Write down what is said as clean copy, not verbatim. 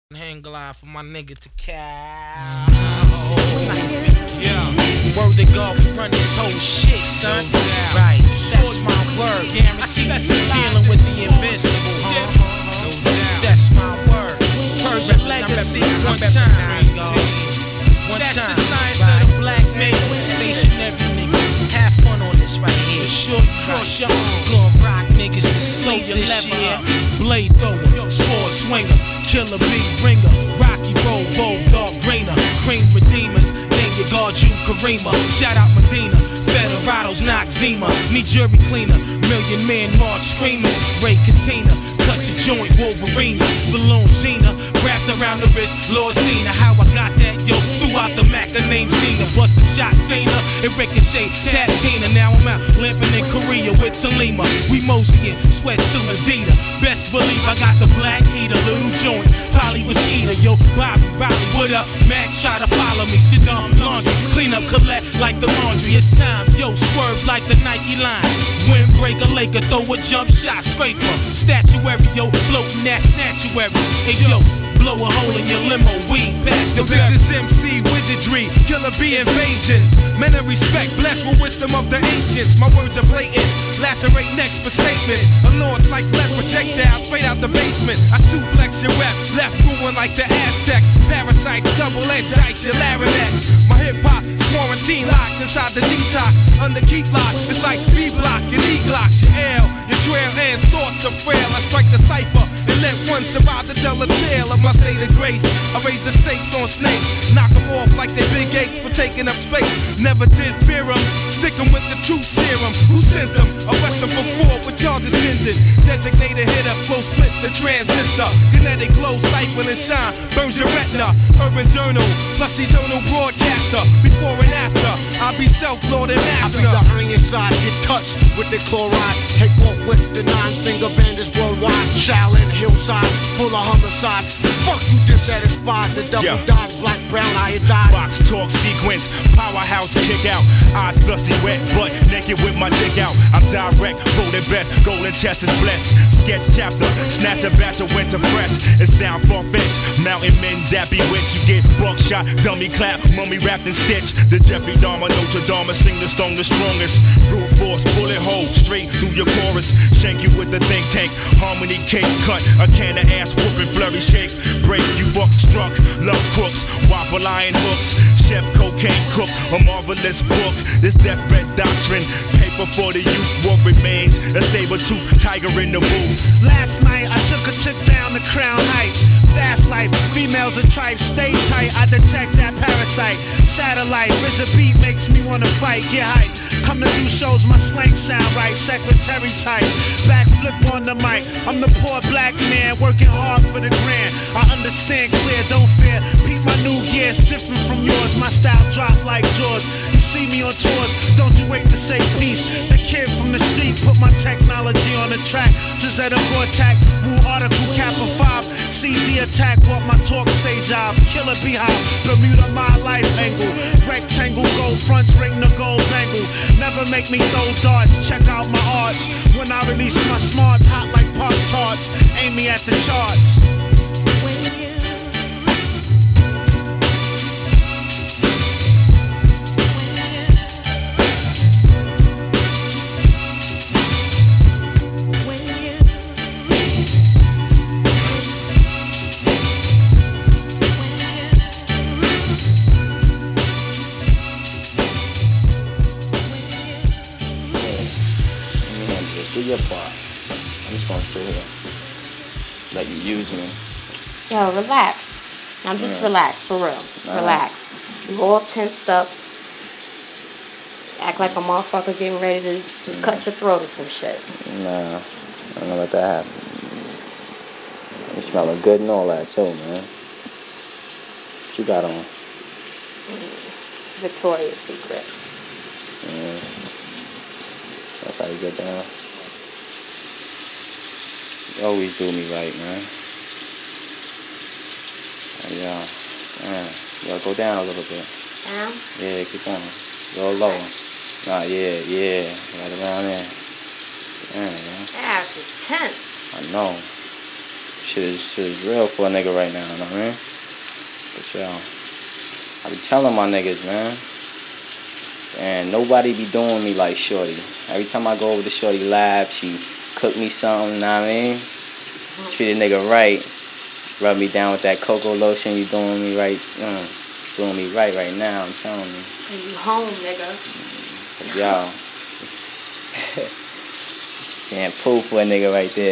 Hang glide for my nigga to Cal. Nice, yeah. Word to God, we run this whole shit, son. Right, that's my word. I see you dealing with the invincible, That's my word. Persian legacy, one time. One That's time. the science Right. of the black man. Stationary niggas, have fun on this right here. Short cross your arms. Gonna rock niggas to Slow sleep your this lever year. up. Blade thrower, sword swinger, killer bee ringer, Rocky Road, bulldog greener, cream redeemers, name your guard you Karima. Shout out Medina, Federados knock Zima, need jury cleaner, million man march screamers, Ray Katina, cut your joint Wolverine, balloon Gina, wrapped around the wrist, Lord Cena. How I got that, yo, throughout the Mac, her name's Nina, bust the shot Cena, it ricochet, Tatina. Now I'm out limping in Korea with Talima. We moseying, sweatsuit Adidas. Best believe I got the black heater, little joint, Polly was eater. Yo, Bobby, what up? Max try to follow me, sit down, laundry, clean up, collect like the laundry. It's time, yo, swerve like the Nike line. Windbreaker, Laker, throw a jump shot, scraper, statuary, yo, floating that statuary. Hey, yo, blow a hole in your limo, weed past the This is MC Wizardry, killer bee invasion. Men of respect, blessed with wisdom of the ancients. My words are blatant, lacerate necks for statements. A launch like lead projectiles straight out the basement. I suplex your rep, left ruin like the Aztecs. Parasites, double-edged dice, your larynx. My hip-hop is quarantine locked inside the detox. Under keep lock, it's like B-block and E-glocks. Your L, your trail ends, thoughts are frail. I strike the cipher and let one survive to tell a tale of my state of grace. I raise the stakes on snakes, knock them off like they big apes for taking up space. Never did fear them, stick them with the truth serum. Who sent them? Arrest them for fraud with charges pending. Designated hitter, flow split the transistor. Kinetic glow, stifle and shine, burns your retina. Urban journal, plus eternal broadcaster. Before and after, I'll be self-lord and I master. be the iron side, get touched with the chloride. Take off with the 9-finger bandits worldwide. Shaolin hillside, full of homicides. Fuck you dissatisfied, the double dot, black, brown, I had died. Box talk sequence, powerhouse kick out. Eyes flusty wet, but naked with my dick out. I'm direct, voted best, golden chest is blessed. Sketch chapter, snatch a batch of winter fresh. It sound far-fetched, mountain men that bewitched. You get buckshot, dummy clap, mummy wrapped in stitch. The Jeffrey Dahmer, Notre Dame, sing the stone the strongest. Brute force, bullet hole, straight through your chorus. Shank you with the think tank, harmony cake cut. A can of ass whooping, flurry shake. Break, you buck struck, love crooks, waffle iron hooks. Chef cocaine cook, a marvelous book. This deathbed doctrine, paper for the youth. What remains, a saber-toothed tiger in the booth. Last night I took a trip down to Crown Heights. Fast life, females are tripe, stay tight. I detect that parasite. Satellite, RZA beat makes me wanna fight. Get hype, come to do shows, my slang sound right. Secretary type, backflip on the mic. I'm the poor black man working hard for the grand. I understand clear, don't fear. Peep my new gear, it's different from yours. My style drop like Jaws. You see me on tours, don't you wait to say peace. The kid from the street put my technology on the track. Gisetta Vortac, Woo Article Kappa 5. CD attack, bought my talk stage off. Killer Beehive, Bermuda my life angle. Rectangle, gold fronts, ring the gold bangle. Never make me throw darts, check out my arts. When I release my smarts, hot like Pop Tarts. Aim me at the charts. Do your part. I'm just gonna sit here. Let you use me. Yo, relax. Now just relax, for real. Relax. You all tensed up. Act like a motherfucker getting ready to cut your throat or some shit. Nah, I'm gonna let that happen. You smelling good and all that too, man. What you got on? Victoria's Secret. That's how you get down. You always do me right, man. Yeah, go down a little bit. Down? Yeah, keep on. Go lower. Nah, yeah. Right around there. Yeah, man. Ass is tense. I know. Shit shit is real for a nigga right now, you know what I mean? But yo, I be telling my niggas, man. And nobody be doing me like Shorty. Every time I go over to Shorty lab, she cook me something, you know what I mean? Treat a nigga right. Rub me down with that cocoa lotion. You doing me right. Doing me right now, I'm telling you. And you home, nigga. Yo. Shampoo for a nigga right there.